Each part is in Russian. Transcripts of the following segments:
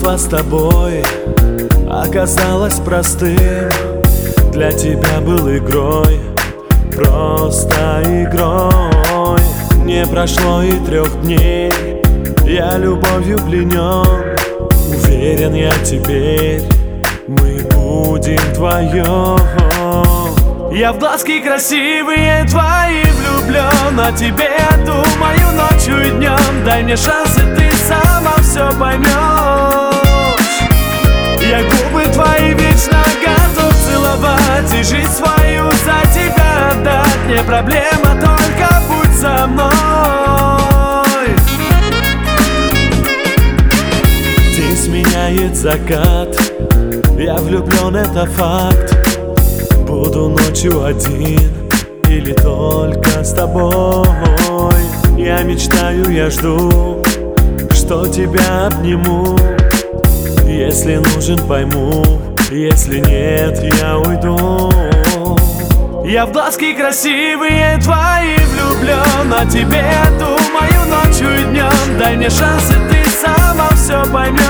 Детство с тобой оказалось простым, для тебя был игрой, просто игрой. Не прошло и 3 дней, я любовью пленен. Уверен я теперь, мы будем вдвоем. Я в глазки красивые твои влюблен, о тебе я думаю ночью и днем. Дай мне шанс, и ты сама все поймешь. Я губы твои вечно готов целовать и жизнь свою за тебя отдать. Не проблема, только будь со мной. День сменяет закат, я влюблен, это факт. Буду ночью один или только с тобой. Я мечтаю, я жду, что тебя обниму. Если нужен, пойму, если нет, я уйду. Я в глазки красивые твои влюблен, о тебе я думаю ночью и днем. Дай мне шанс, и ты сама все поймешь.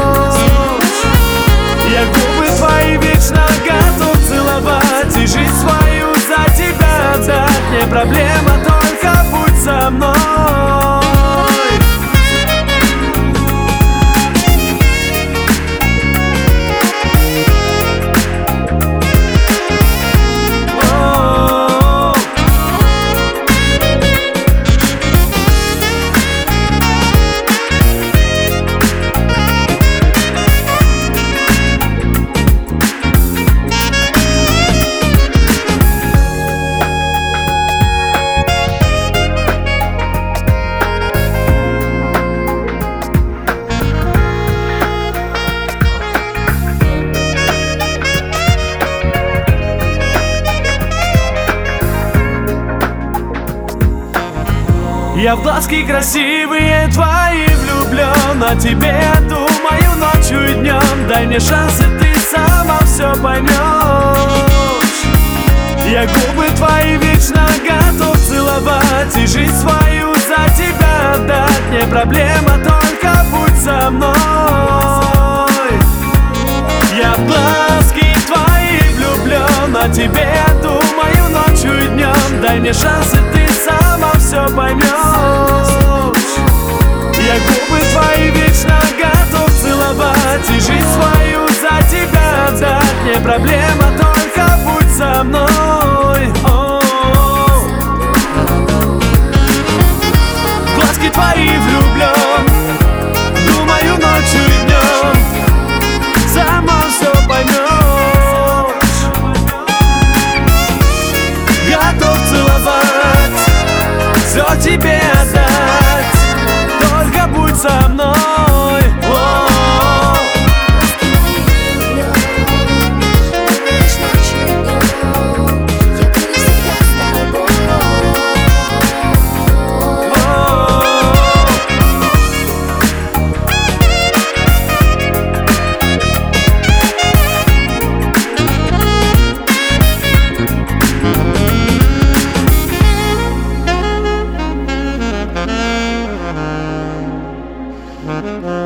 Я губы твои вечно готов целовать и жизнь свою за тебя отдать. Не проблема, только будь со мной. Я в глазки красивые твои влюблен, о тебе я думаю ночью и днем. Дай мне шанс, и ты сама все поймешь. Я губы твои вечно готов целовать и жизнь свою за тебя отдать. Не проблема, только будь со мной. Я в глазки твои влюблен, о тебе я думаю ночью и днем. Дай мне шанс, и ты сама все поймешь. Я губы твои вечно готов целовать и жизнь свою за тебя отдать. Не проблема, только будь со мной. В глазки твои влюблен, думаю ночью и днем. Сама все поймешь. Готов целовать, все тебе отдать, только будь со мной. Mm-hmm.